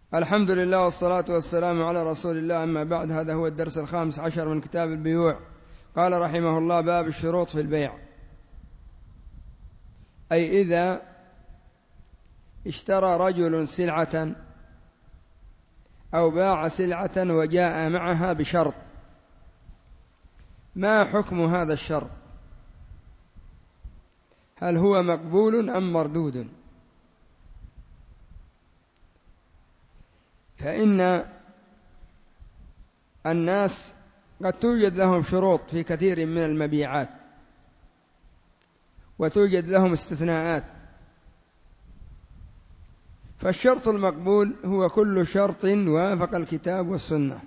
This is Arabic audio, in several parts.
الحمد لله والصلاة والسلام على رسول الله، أما بعد. هذا هو الدرس 15 من كتاب البيوع. قال رحمه الله: باب الشروط في البيع. أي إذا اشترى رجل سلعة أو باع سلعة وجاء معها بشرط، ما حكم هذا الشرط؟ هل هو مقبول أم مردود؟ فإن الناس قد توجد لهم شروط في كثير من المبيعات، وتوجد لهم استثناءات. فالشرط المقبول هو كل شرط وافق الكتاب والسنة،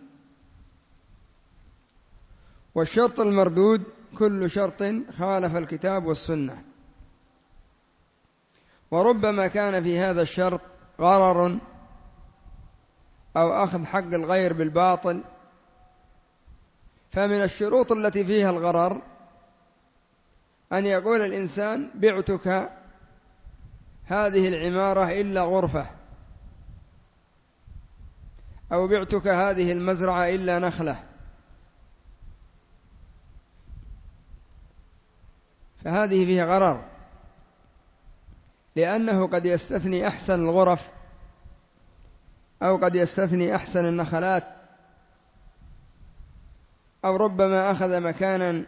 والشرط المردود كل شرط خالف الكتاب والسنة. وربما كان في هذا الشرط غرر أو أخذ حق الغير بالباطل. فمن الشروط التي فيها الغرر أن يقول الإنسان: بعتك هذه العمارة إلا غرفة، أو بعتك هذه المزرعة إلا نخلة. فهذه فيها غرر، لأنه قد يستثني أحسن الغرف، أو قد يستثني أحسن النخلات، أو ربما أخذ مكانا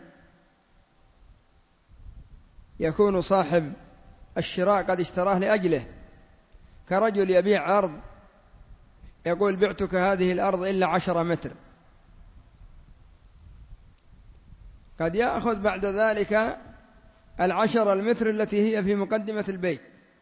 يكون صاحب الشراء قد اشتراه لأجله، كرجل يبيع أرض يقول: بعتك هذه الأرض إلا 10 متر. قد يأخذ بعد ذلك 10 المتر التي هي في مقدمة البيت،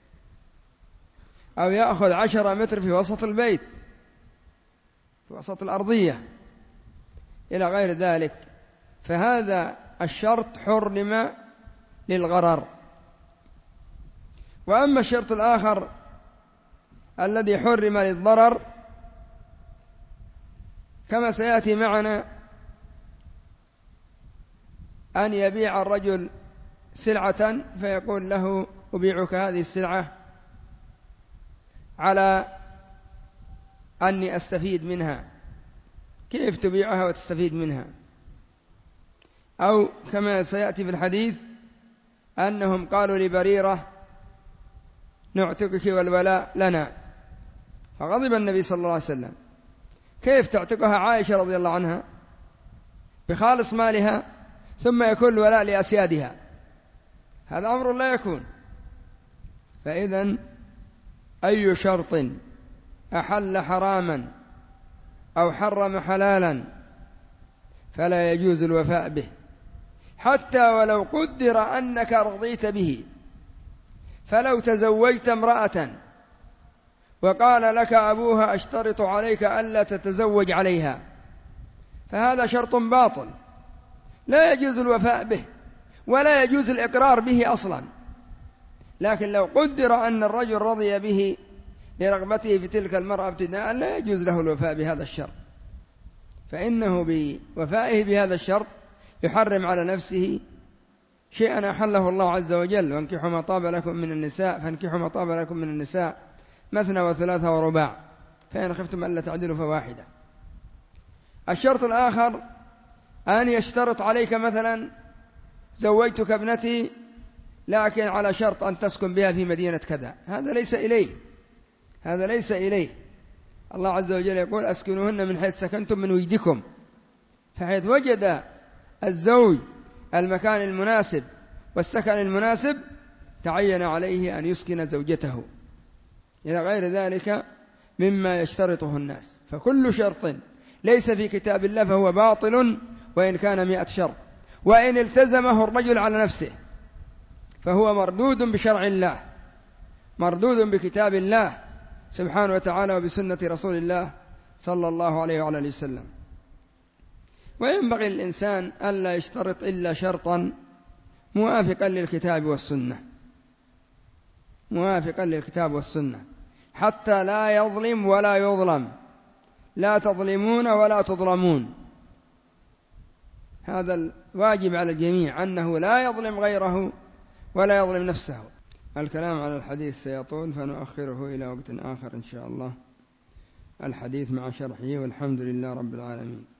أو يأخذ 10 متر في وسط البيت، في وسط الأرضية، إلى غير ذلك. فهذا الشرط حرم للغرر. وأما الشرط الآخر الذي حرم للضرر، كما سيأتي معنا، أن يبيع الرجل سلعة فيقول له: أبيعك هذه السلعة على أني أستفيد منها. كيف تبيعها وتستفيد منها؟ أو كما سيأتي في الحديث أنهم قالوا لبريرة: نعتقك والولاء لنا. فغضب النبي صلى الله عليه وسلم: كيف تعتقها عائشة رضي الله عنها بخالص مالها ثم يكون الولاء لأسيادها؟ هذا أمر لا يكون. فإذن أي شرط أحل حراما أو حرم حلالا فلا يجوز الوفاء به، حتى ولو قدر أنك رضيت به. فلو تزوجت امرأة وقال لك أبوها: أشترط عليك ألا تتزوج عليها، فهذا شرط باطل لا يجوز الوفاء به، ولا يجوز الإقرار به أصلا. لكن لو قدر أن الرجل رضي به لرغبته في تلك المرأة ابتداء، لا يجوز له الوفاء بهذا الشرط، فإنه بوفائه بهذا الشرط يحرم على نفسه شيئا أحله الله عز وجل: وانكحوا ما طاب لكم من النساء، فانكحوا ما طاب لكم من النساء مثنى وثلاث ورباع، فإن خفتم ألا تعدلوا فواحدة. الشرط الآخر أن يشترط عليك مثلا: زوجتك ابنتي لكن على شرط أن تسكن بها في مدينة كذا. هذا ليس إليه، هذا ليس إليه. الله عز وجل يقول: أسكنوهن من حيث سكنتم من وجدكم. فحيث وجد الزوج المكان المناسب والسكن المناسب تعين عليه أن يسكن زوجته، إلى غير ذلك مما يشترطه الناس. فكل شرط ليس في كتاب الله فهو باطل، وإن كان 100 شرط، وإن التزمه الرجل على نفسه فهو مردود بشرع الله، مردود بكتاب الله سبحانه وتعالى وبسنة رسول الله صلى الله عليه وعلى آله وسلم. وينبغي للإنسان ألا يشترط إلا شرطا موافقا للكتاب والسنة، موافقا للكتاب والسنة، حتى لا يظلم ولا يظلم، لا تظلمون ولا تظلمون. هذا الواجب على الجميع، أنه لا يظلم غيره ولا يظلم نفسه. الكلام على الحديث سيطول، فنؤخره إلى وقت آخر إن شاء الله. الحديث مع شرحه، والحمد لله رب العالمين.